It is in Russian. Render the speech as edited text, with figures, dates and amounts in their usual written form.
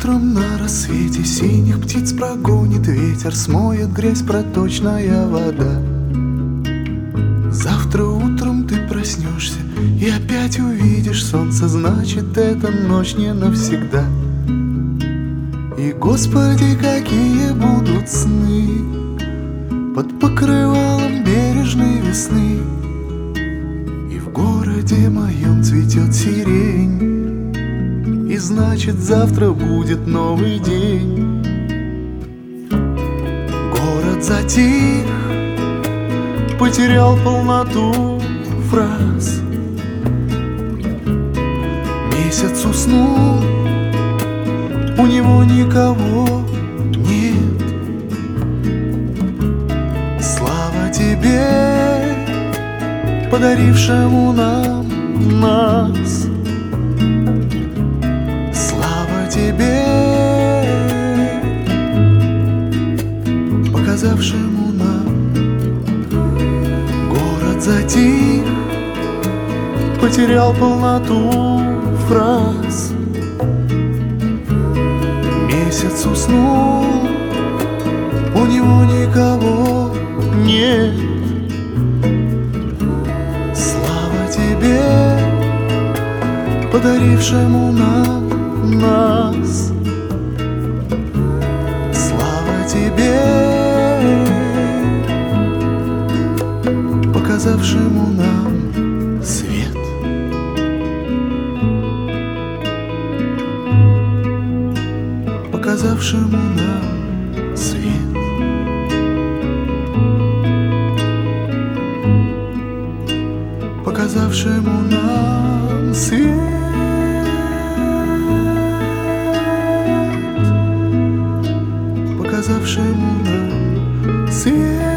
утром на рассвете синих птиц прогонит ветер, смоет грязь проточная вода. Завтра утром ты проснешься и опять увидишь солнце, значит, эта ночь не навсегда. И, Господи, какие будут сны под покрывалом бережной весны. И в городе моем цветет сирень, и значит, завтра будет новый день. Город затих, потерял полноту фраз. Месяц уснул, у него никого нет. Слава тебе, подарившему нам нас. Слава тебе, показавшему нам. Город затих, потерял полноту фраз. Месяц уснул, у него никого нет. Слава тебе, подарившему нам нас. Слава тебе, показавшему нам свет. Показавшему нам свет. Показавшему нам свет. Показавшему нам свет.